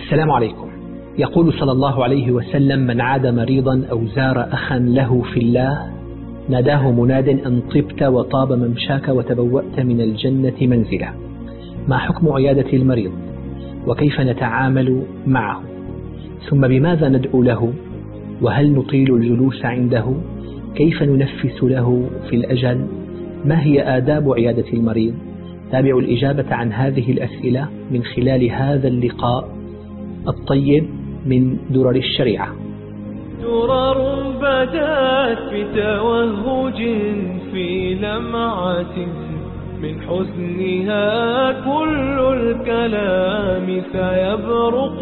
السلام عليكم. يقول صلى الله عليه وسلم: من عاد مريضا أو زار أخا له في الله ناداه مناد أن طبت وطاب ممشاك وتبوأت من الجنة منزلا. ما حكم عيادة المريض؟ وكيف نتعامل معه؟ ثم بماذا ندعو له؟ وهل نطيل الجلوس عنده؟ كيف ننفس له في الأجل؟ ما هي آداب عيادة المريض؟ تابعوا الإجابة عن هذه الأسئلة من خلال هذا اللقاء الطيب من درر الشريعة. درر بدات بتوهج في لمعة، من حسنها كل الكلام سيبرق.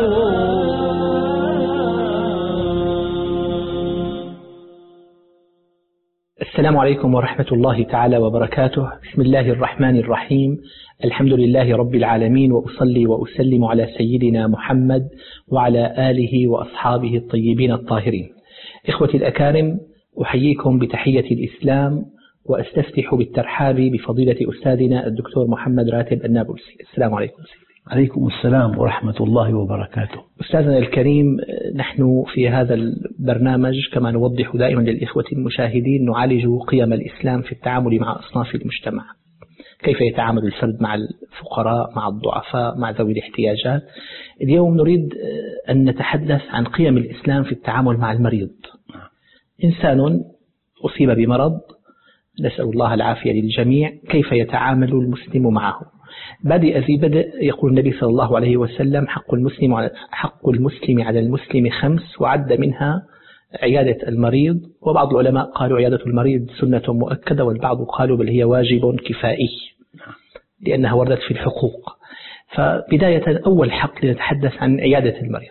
السلام عليكم ورحمة الله تعالى وبركاته. بسم الله الرحمن الرحيم. الحمد لله رب العالمين، وأصلي وأسلم على سيدنا محمد وعلى آله وأصحابه الطيبين الطاهرين. إخوتي الأكارم، أحييكم بتحية الإسلام وأستفتح بالترحاب بفضيلة أستاذنا الدكتور محمد راتب النابلسي. السلام عليكم سيدي. عليكم السلام ورحمة الله وبركاته. أستاذنا الكريم، نحن في هذا البرنامج كما نوضح دائما للإخوة المشاهدين نعالج قيم الإسلام في التعامل مع أصناف المجتمع. كيف يتعامل الفرد مع الفقراء، مع الضعفاء، مع ذوي الاحتياجات. اليوم نريد أن نتحدث عن قيم الإسلام في التعامل مع المريض. إنسان أصيب بمرض، نسأل الله العافية للجميع، كيف يتعامل المسلم معه؟ بدء يقول النبي صلى الله عليه وسلم: حق المسلم على المسلم 5، وعد منها عيادة المريض. وبعض العلماء قالوا عيادة المريض سنة مؤكدة، والبعض قالوا بل هي واجب كفائي لأنها وردت في الحقوق. فبداية أول حق لنتحدث عن عيادة المريض.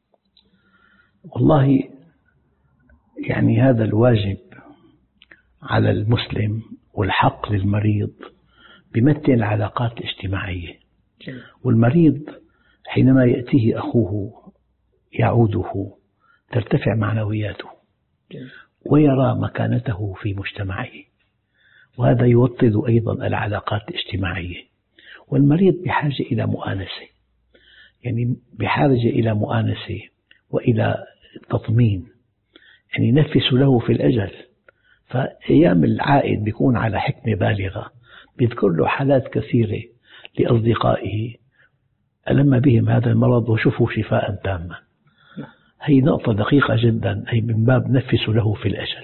والله يعني هذا الواجب على المسلم والحق للمريض بيمثل العلاقات الاجتماعية. والمريض حينما يأتيه أخوه يعوده ترتفع معنوياته ويرى مكانته في مجتمعه، وهذا يوطد أيضا العلاقات الاجتماعية. والمريض بحاجة إلى مؤانسة، يعني بحاجة إلى مؤانسة وإلى تطمين، يعني ينفس له في الأجل. فأيام العائد بيكون على حكمة بالغة، بيذكر له حالات كثيرة لأصدقائه ألم بهم هذا المرض وشفوا شفاء تاما. هي نقطة دقيقة جدا، أي من باب نفس له في الأجل.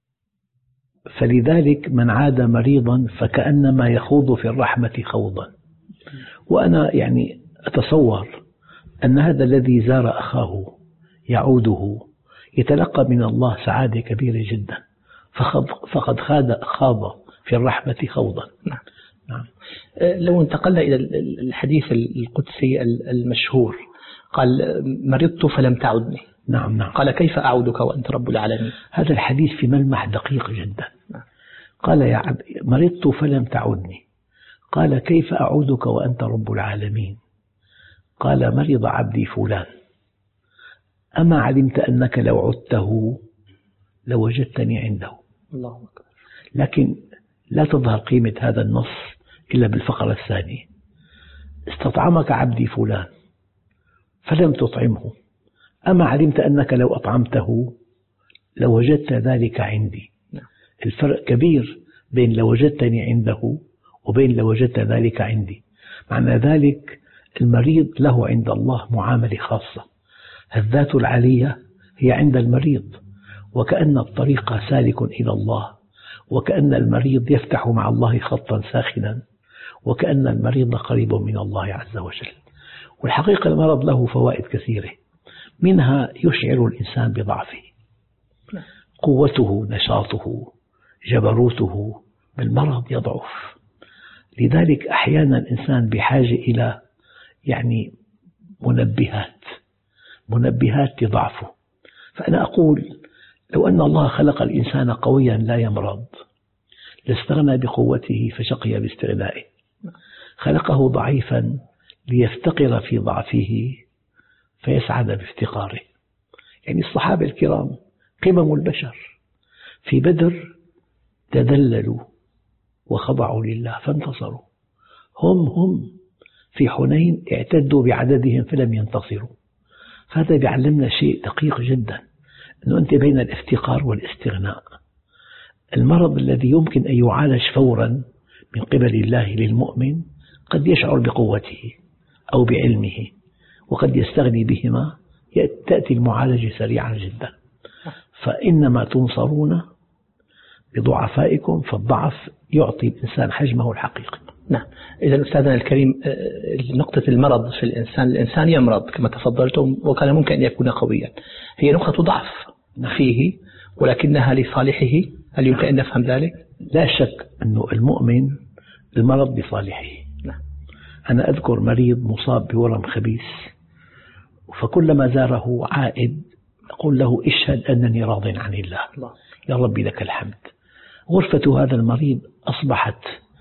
فلذلك من عاد مريضا فكأنما يخوض في الرحمة خوضا. وأنا يعني أتصور أن هذا الذي زار أخاه يعوده يتلقى من الله سعادة كبيرة جدا، فقد خاض في الرحمة خوضا. نعم. لو انتقلنا إلى الحديث القدسي المشهور، قال: مرضت فلم تعدني. نعم. قال: كيف أعودك وأنت رب العالمين؟ هذا الحديث في ملمح دقيق جدا. قال: يا عبد مرضت فلم تعدني. قال: كيف أعودك وأنت رب العالمين؟ قال: مرض عبدي فلان، أما علمت أنك لو عدته لوجدتني عنده. الله أكبر. لكن لا تظهر قيمة هذا النص إلا بالفقرة الثانية: استطعمك عبدي فلان فلم تطعمه، أما علمت أنك لو أطعمته لوجدت ذلك عندي. الفرق كبير بين لوجدتني عنده وبين لوجدت ذلك عندي. معنى ذلك المريض له عند الله معاملة خاصة. الذات العلية هي عند المريض، وكأن الطريق سالك إلى الله، وكأن المريض يفتح مع الله خطا ساخنا، وكأن المريض قريب من الله عز وجل. والحقيقة المرض له فوائد كثيرة، منها يشعر الإنسان بضعفه، قوته، نشاطه، جبروته بالمرض يضعف. لذلك أحيانا الإنسان بحاجة إلى يعني منبهات لضعفه. فأنا أقول لو أن الله خلق الإنسان قويا لا يمرض لاستغنى بقوته فشقي باستغنائه. خلقه ضعيفا ليفتقر في ضعفه فيسعد بافتقاره. يعني الصحابة الكرام قمم البشر في بدر تذللوا وخضعوا لله فانتصروا. هم في حنين اعتدوا بعددهم فلم ينتصروا. هذا بيعلمنا شيء دقيق جدا، أنه أنت بين الافتقار والاستغناء. المرض الذي يمكن أن يعالج فورا من قبل الله للمؤمن قد يشعر بقوته أو بعلمه، وقد يستغني بهما، تأتي المعالجة سريعا جدا. فإنما تنصرون بضعفائكم، فالضعف يعطي الإنسان حجمه الحقيقي. نعم. إذا أستاذنا الكريم، نقطة المرض في الإنسان يمرض كما تفضلتم، وكان ممكن أن يكون قويا، هي نقطة ضعف فيه ولكنها لصالحه. هل يمكن أن نفهم ذلك؟ لا شك أنه المؤمن المرض بصالحه. نعم. أنا أذكر مريض مصاب بورم خبيث، فكلما زاره عائد أقول له اشهد أنني راض عن الله، يا ربي لك الحمد. غرفة هذا المريض أصبحت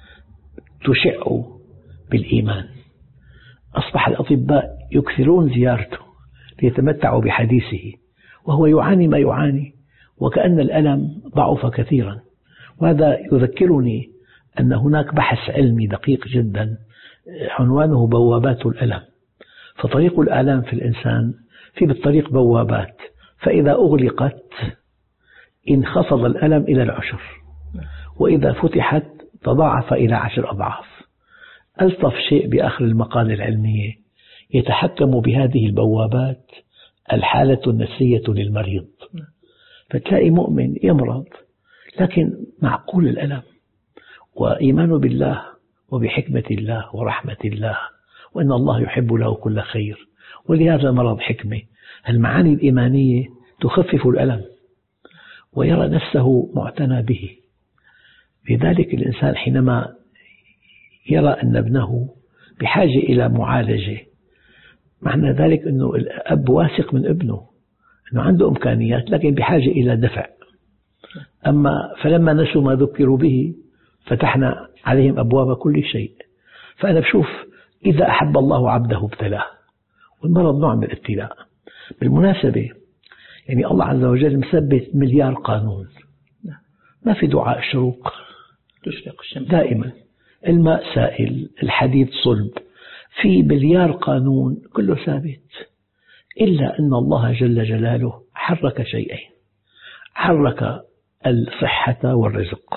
تشع بالإيمان، أصبح الأطباء يكثرون زيارته ليتمتعوا بحديثه، وهو يعاني ما يعاني وكأن الألم ضعف كثيرا. وهذا يذكرني أن هناك بحث علمي دقيق جدا عنوانه بوابات الألم. فطريق الآلام في الإنسان في بالطريق بوابات، فإذا أغلقت انخفض الألم إلى 10، وإذا فتحت تضاعف إلى 10 أضعاف. ألطف شيء بآخر المقالة العلمية يتحكم بهذه البوابات الحالة النفسية للمريض. فتلاقي مؤمن يمرض لكن معقول الألم، وإيمان بالله وبحكمة الله ورحمة الله، وأن الله يحب له كل خير، ولهذا مرض حكمة. المعاني الإيمانية تخفف الألم ويرى نفسه معتنى به. لذلك الإنسان حينما يرى أن ابنه بحاجة إلى معالجة، معنى ذلك أنه الأب واثق من ابنه أنه عنده إمكانيات لكن بحاجة إلى دفع. فلما نسوا ما ذكروا به فتحنا عليهم أبواب كل شيء. فأنا بشوف إذا أحب الله عبده ابتلاه، والمرض نوع من الابتلاء. بالمناسبة يعني الله عز وجل مثبت مليار قانون، ما في دعاء الشروق، تشرق الشمس دائما، الماء سائل، الحديد صلب، في مليار قانون كله ثابت. إلا أن الله جل جلاله حرك شيئين، حرك الصحة والرزق،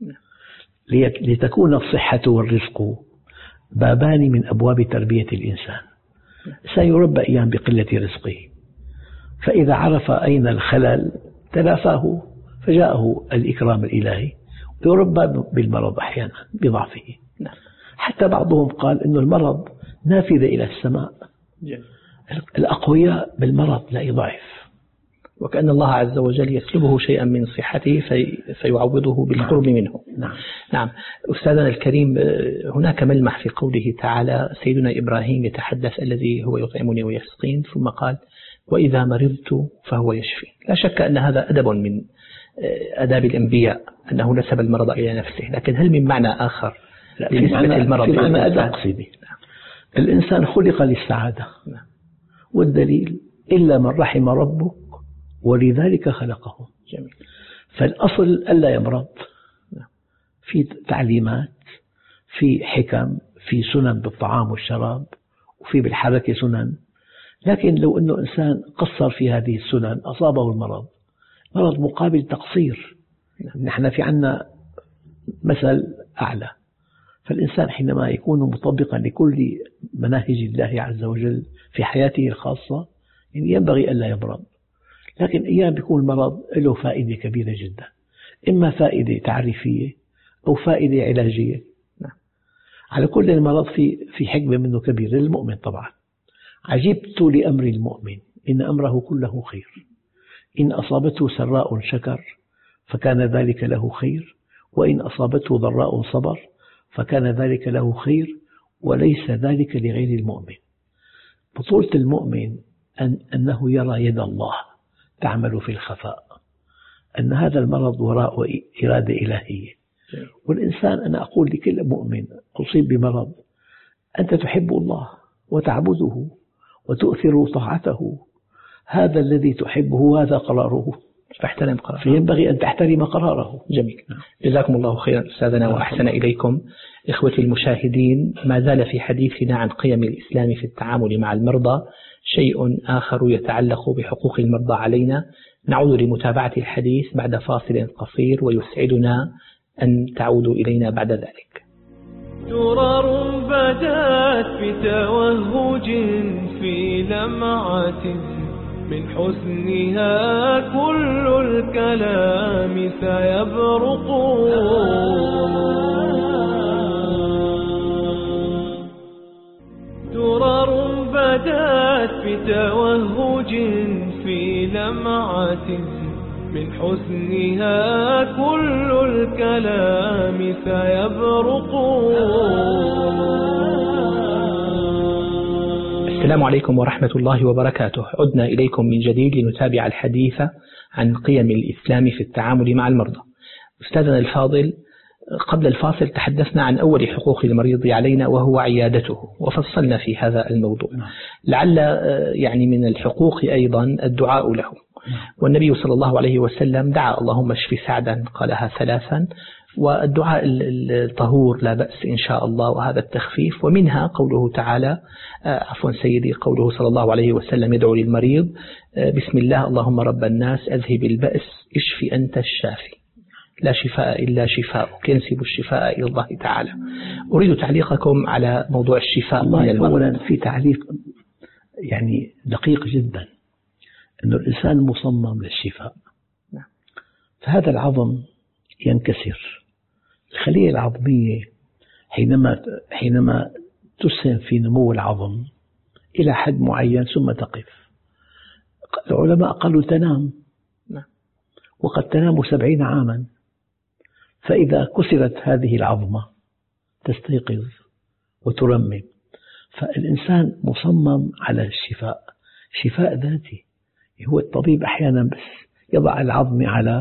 لتكون الصحة والرزق بابان من أبواب تربية الإنسان. سيربى أيام بقلة رزقه، فإذا عرف أين الخلل تلافاه فجاءه الإكرام الإلهي، ويربى بالمرض أحيانا بضعفه. حتى بعضهم قال إنه المرض نافذة إلى السماء، الأقوياء بالمرض لا يضعف، وكأن الله عز وجل يسلبه شيئا من صحته فيعوضه بالقرب منه. نعم. أستاذنا الكريم، هناك ملمح في قوله تعالى سيدنا إبراهيم يتحدث الذي هو يطعمني ويسقين، ثم قال وإذا مرضت فهو يشفي. لا شك أن هذا أدب من أداب الأنبياء أنه نسب المرض إلى نفسه، لكن هل من معنى آخر لنسبة المرض إلى الإنسان؟ الإنسان خلق للسعادة، والدليل إلا من رحم ربك ولذلك خلقه. جميل. فالأصل ألا يمرض، في تعليمات، في حكم، في سنن بالطعام والشراب، وفي بالحركة سنن. لكن لو أنه إنسان قصر في هذه السنن أصابه المرض، مرض مقابل تقصير. نحن في عنا مثل أعلى، فالإنسان حينما يكون مطبقا لكل مناهج الله عز وجل في حياته الخاصة يعني ينبغي ألا يمرض. لكن أيام بيكون المرض له فائدة كبيرة جدا، إما فائدة تعريفية أو فائدة علاجية. على كل المرض في حكمة منه كبيرة للمؤمن طبعا. عجبت لأمر المؤمن إن أمره كله خير، إن أصابته سراء شكر فكان ذلك له خير، وإن أصابته ضراء صبر فكان ذلك له خير، وليس ذلك لغير المؤمن. بطولة المؤمن أنه يرى يد الله تعمل في الخفاء، أن هذا المرض وراء إرادة إلهية. والإنسان، أنا أقول لكل مؤمن أصيب بمرض، أنت تحب الله وتعبده وتؤثر طاعته، هذا الذي تحبه هذا قراره، فاحترم قراره. فينبغي أن تحترم قراره. جميل. جزاكم الله خيرا أستاذنا وأحسن إليكم. إخوتي المشاهدين، ما زال في حديثنا عن قيم الإسلام في التعامل مع المرضى شيء آخر يتعلق بحقوق المرضى علينا. نعود لمتابعة الحديث بعد فاصل قصير، ويسعدنا أن تعودوا إلينا بعد ذلك. درر بدات بتوهج في لمعة، من حسنها كل الكلام سيبرق. درر بدات بتوهج في لمعة، من حسنها كل الكلام سيبرق. السلام عليكم ورحمة الله وبركاته. عدنا إليكم من جديد لنتابع الحديث عن قيم الإسلام في التعامل مع المرضى. أستاذنا الفاضل، قبل الفاصل تحدثنا عن أول حقوق المريض علينا وهو عيادته، وفصلنا في هذا الموضوع. لعل يعني من الحقوق أيضا الدعاء له، والنبي صلى الله عليه وسلم دعا اللهم اشف سعدا، قالها 3، والدعاء الطهور لا بأس إن شاء الله، وهذا التخفيف. ومنها قوله تعالى قوله صلى الله عليه وسلم يدعو للمريض بسم الله اللهم رب الناس أذهب البأس اشف أنت الشافي لا شفاء إلا شفاءك، ينسب الشفاء إلى الله تعالى. أريد تعليقكم على موضوع الشفاء. أولا في تعليق يعني دقيق جدا، أن الإنسان مصمم للشفاء. فهذا العظم ينكسر. الخلية العظمية حينما تسهم في نمو العظم إلى حد معين ثم تقف. العلماء قالوا تنام، وقد تنام 70 عاما، فإذا كسرت هذه العظمة تستيقظ وترمم. فالإنسان مصمم على الشفاء، شفاء ذاتي. هو الطبيب أحيانا بس يضع العظم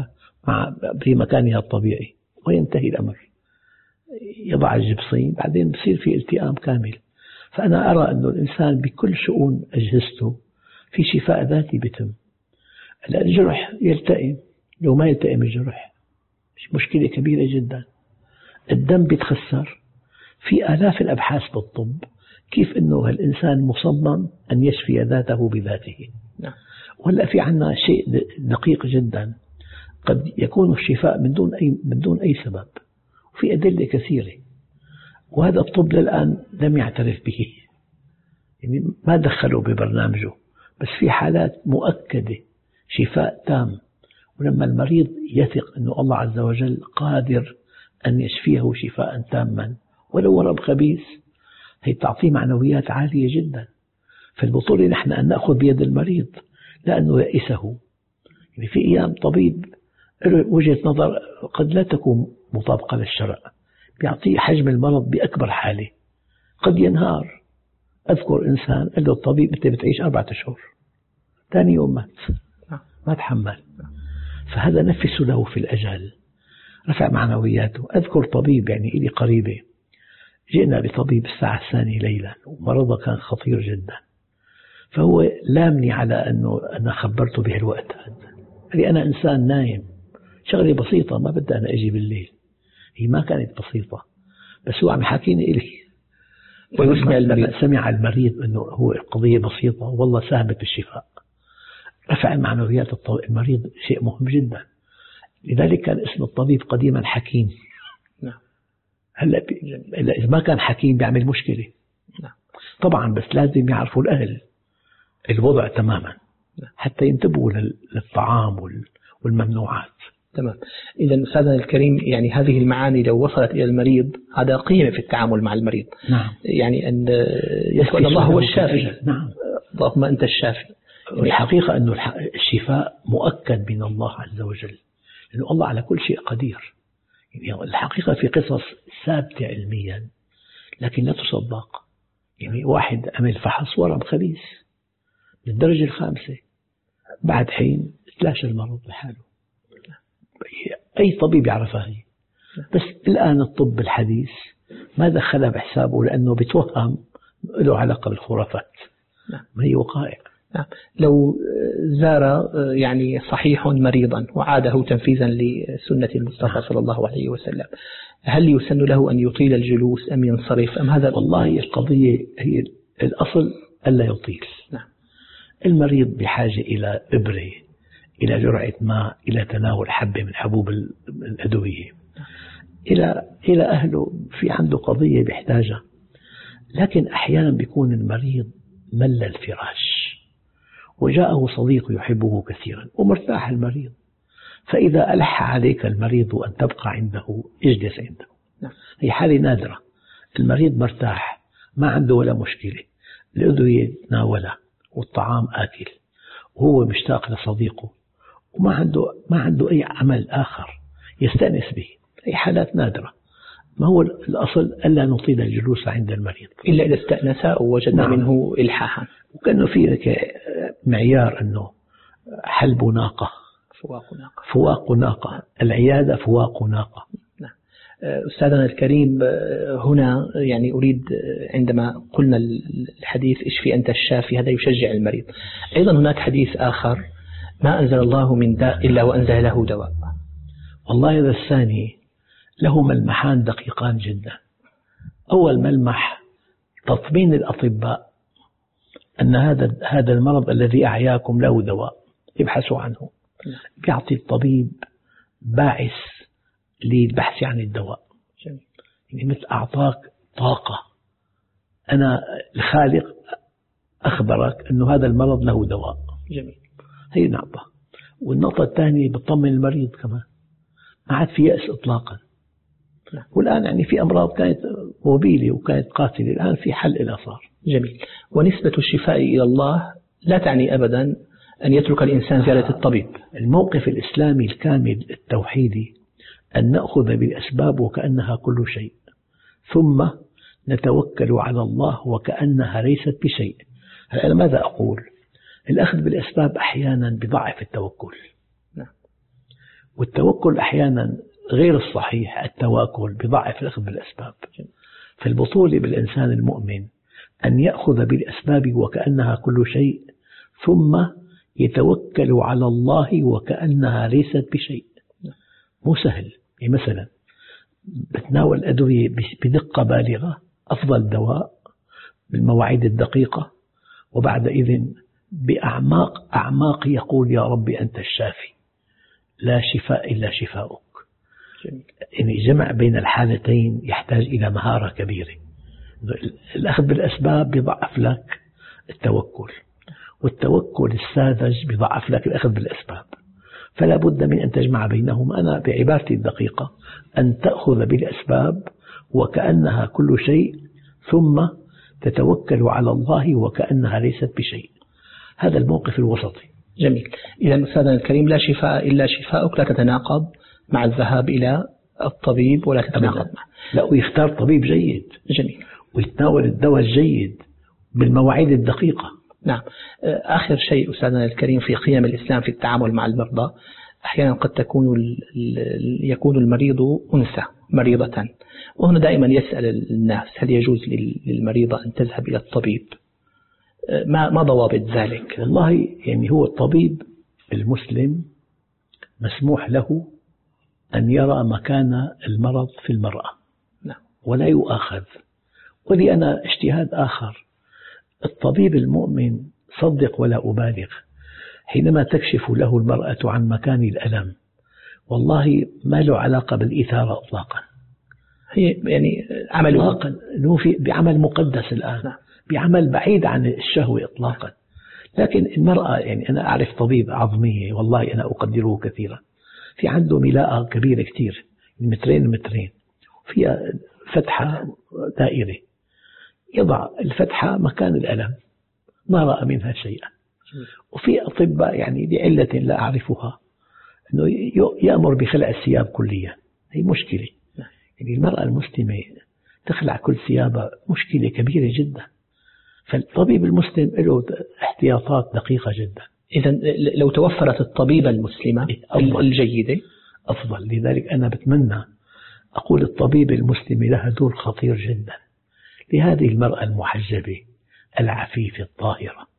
في مكانها الطبيعي وينتهي الأمر، يضع الجبصين بعدين بصير في التئام كامل. فأنا أرى أن الإنسان بكل شؤون أجهزته في شفاء ذاتي بتم. الجرح يلتئم، لو ما يلتئم الجرح مشكلة كبيرة جدا. الدم بيتخسر. في آلاف الأبحاث بالطب كيف أنه الإنسان مصمم أن يشفي ذاته بذاته. ولا في عنا شيء دقيق جدا، قد يكون الشفاء من دون أي سبب، وفي أدلة كثيرة، وهذا الطب للآن لم يعترف به، يعني ما دخلوا ببرنامجه. بس في حالات مؤكدة شفاء تام، ولما المريض يثق أن الله عز وجل قادر أن يشفيه شفاء تاما ولو ورم خبيث، هي تعطيه معنويات عالية جدا. فالبطولة نحن أن نأخذ بيد المريض لأنه يئسه. يعني في أيام طبيب وجهة نظر قد لا تكون مطابقة للشرع، بيعطيه حجم المرض بأكبر حالة، قد ينهار. أذكر إنسان قال له الطبيب أنت بتعيش 4 أشهر، ثاني يوم مات، ما تحمل. فهذا نفس له في الأجل، رفع معنوياته. أذكر طبيب يعني إلي قريبة، جئنا بطبيب الساعة 2 ليلا ومرضه كان خطير جدا، فهو لامني على أنه أنا خبرته بهالوقت هذا. قال لي أنا إنسان نايم، شغلة بسيطة ما بدي أنا أجي بالليل. هي ما كانت بسيطة، بس هو عم يحكيني إلي. ويسمع المريض، سمع المريض أنه هو القضية بسيطة والله ساهمت بالشفاء، رفع معنويات المريض، شيء مهم جدا. لذلك كان اسم الطبيب قديما حكيم. هلا إذا ما كان حكيم بيعمل مشكلة. طبعا بس لازم يعرفوا الأهل الوضع تماما حتى ينتبهوا للطعام والممنوعات. تمام. إذا أستاذنا الكريم، يعني هذه المعاني لو وصلت إلى المريض هذا قيمة في التعامل مع المريض. نعم. يعني أن يسأل الله هو الشافي. نعم. اللهم أنت الشافي. والحقيقة أن الشفاء مؤكد من الله عز وجل، لأن الله على كل شيء قدير. يعني الحقيقة في قصص ثابتة علميا لكن لا تصدق. يعني واحد عمل فحص ورم خبيث للدرجة 5، بعد حين تلاشى المرض لحاله. أي طبيب يعرفها هي، بس الآن الطب الحديث ما دخلها بحسابه لأنه بتوهم له علاقة بالخرافات، ما هي وقائع. لو زار يعني صحيح مريضا وعاده تنفيذا لسنة المصطفى صلى الله عليه وسلم، هل يسن له أن يطيل الجلوس أم ينصرف أم هذا؟ والله القضية هي الأصل ألا يطيل. المريض بحاجة إلى إبرة، إلى جرعة ماء، إلى تناول حبة من حبوب الأدوية، إلى أهله في عنده قضية بيحتاجها. لكن أحيانا بيكون المريض مل الفراش وجاءه صديق يحبه كثيرا ومرتاح المريض، فإذا ألح عليك المريض أن تبقى عنده اجلس عنده. هي حالة نادرة، المريض مرتاح ما عنده ولا مشكلة، الأدوية تناولها والطعام آكل وهو مشتاق لصديقه وما عنده أي عمل آخر يستأنس به. هي حالات نادرة، ما هو الأصل ألا نطيل الجلوس عند المريض إلا إذا استأنس أو وجدنا منه إلحاحا، وكأنه في معيار أنه حلب ناقة فواق ناقة، العيادة فواق ناقة. أستاذنا الكريم، هنا يعني أريد عندما قلنا الحديث اشفي أنت الشافي هذا يشجع المريض، أيضا هناك حديث آخر ما أنزل الله من داء إلا وأنزل له دواء. والله هذا الثاني له ملمحان دقيقان جدا. أول ملمح تطمين الأطباء أن هذا المرض الذي أعياكم له دواء، يبحثوا عنه، يعطي الطبيب باعث للبحث عن الدواء. يعني مثل أعطاك طاقة، أنا الخالق أخبرك أن هذا المرض له دواء. جميل. هي نقطة. والنقطة الثانية بتطمن المريض كمان، ما عاد في يأس إطلاقا. والآن يعني في أمراض كانت وبيلة وكانت قاتلة، الآن في حل إلى صار. جميل. ونسبة الشفاء إلى الله لا تعني أبدا أن يترك الإنسان زيارة الطبيب. الموقف الإسلامي الكامل التوحيدي أن نأخذ بالأسباب وكأنها كل شيء، ثم نتوكل على الله وكأنها ليست بشيء. أنا ماذا أقول؟ الأخذ بالأسباب أحيانا بضعف التوكل، والتوكل أحيانا غير الصحيح، التواكل بضعف الأخذ بالأسباب. فالبطولة بالإنسان المؤمن أن يأخذ بالأسباب وكأنها كل شيء، ثم يتوكل على الله وكأنها ليست بشيء. مو سهل. يعني مثلا بتناول أدوية بدقة بالغة، أفضل دواء بالمواعيد الدقيقة، وبعد إذن بأعماق يقول يا ربي أنت الشافي لا شفاء إلا شفاؤك. يعني جمع بين الحالتين يحتاج إلى مهارة كبيرة. الأخذ بالأسباب بضعف لك التوكل، والتوكل الساذج بضعف لك الأخذ بالأسباب، فلا بد من أن تجمع بينهما. أنا بعبارتي الدقيقة أن تأخذ بالأسباب وكأنها كل شيء، ثم تتوكل على الله وكأنها ليست بشيء. هذا الموقف الوسطي. جميل. إذا أستاذنا الكريم لا شفاء إلا شفاؤك، لا تتناقض مع الذهاب إلى الطبيب ولا تتناقض معه. لا، ويختار طبيب جيد. جميل. ويتناول الدواء الجيد بالمواعيد الدقيقة. نعم. آخر شيء أستاذنا الكريم في قيم الإسلام في التعامل مع المرضى، أحيانا قد يكون المريض أنثى مريضة، وهنا دائما يسأل الناس هل يجوز للمريضة أن تذهب إلى الطبيب؟ ما ضوابط ذلك؟ والله يعني هو الطبيب المسلم مسموح له أن يرى مكان المرض في المرأة ولا يؤاخذ. ولي أنا اجتهاد آخر، الطبيب المؤمن صدق ولا أبالغ حينما تكشف له المرأة عن مكان الألم، والله ما له علاقة بالإثارة إطلاقا. هي يعني عمل إطلاقا، بعمل مقدس الآن، بعمل بعيد عن الشهوة إطلاقا. لكن المرأة، يعني أنا أعرف طبيب عظمية والله أنا أقدره كثيرا، في عنده ملاءة كبيرة كثير، مترين فيها فتحة دائرة، يضع الفتحة مكان الألم ما رأى منها شيئا. وفي أطباء يعني لعلة لا أعرفها أنه يأمر بخلع الثياب كليا. هي مشكلة. يعني المرأة المسلمة تخلع كل ثيابها مشكلة كبيرة جدا. فالطبيب المسلم له احتياطات دقيقة جدا. إذا لو توفرت الطبيبة المسلمة الجيدة أفضل. لذلك أنا بتمنى أقول الطبيب المسلم لها دور خطير جدا لهذه المرأة المحجبة العفيفة الطاهرة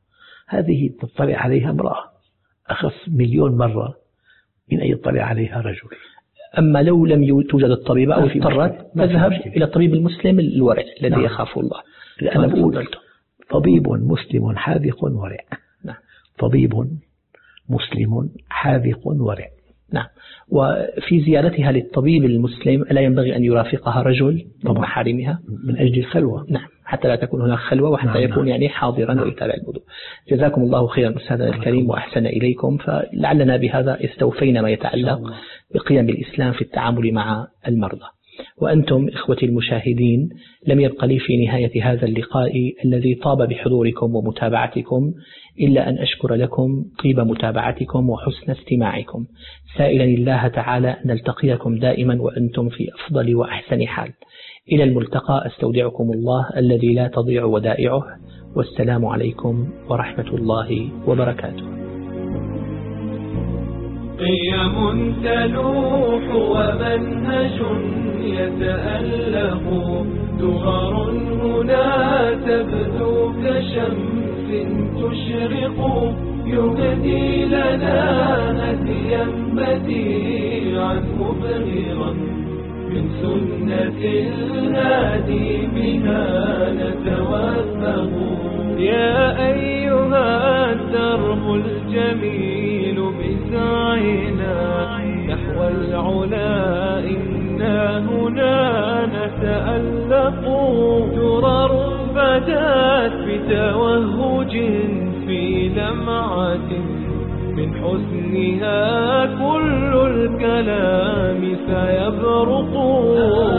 هذه تطلع عليها امرأة أخف مليون مرة من أن يطلع عليها رجل. أما لو لم توجد الطبيبة أو اضطرت تذهب إلى الطبيب المسلم الورع الذي يخاف الله. أنا بقول طبيب مسلم حاذق ورع. طبيب مسلم حاذق ورع. نعم. وفي زيارتها للطبيب المسلم لا ينبغي أن يرافقها رجل من محارمها من أجل الخلوة. نعم، حتى لا تكون هناك خلوة وحتى يكون يعني حاضرا ويتابع الوضوء. جزاكم الله خيرا أستاذنا الكريم وأحسن إليكم. فلعلنا بهذا استوفينا ما يتعلق بقيم الإسلام في التعامل مع المرضى. وأنتم إخوتي المشاهدين، لم يبق لي في نهاية هذا اللقاء الذي طاب بحضوركم ومتابعتكم إلا أن أشكر لكم طيب متابعتكم وحسن استماعكم، سائلا الله تعالى أن نلتقيكم دائما وأنتم في أفضل وأحسن حال. إلى الملتقى، أستودعكم الله الذي لا تضيع ودائعه، والسلام عليكم ورحمة الله وبركاته. قيم تلوح ومنهج يتألق، دغر هنا تبدو كشمس تشرق، يهدي لنا هديا بديعا مبهرا من سنة الهادي بها نتوثق. يا أيها الدرب الجميل بسعينا نحو العلا، إنا هنا نتألق. درر بدات بتوهج في لمعة، من حسنها كل الكلام سيبرق.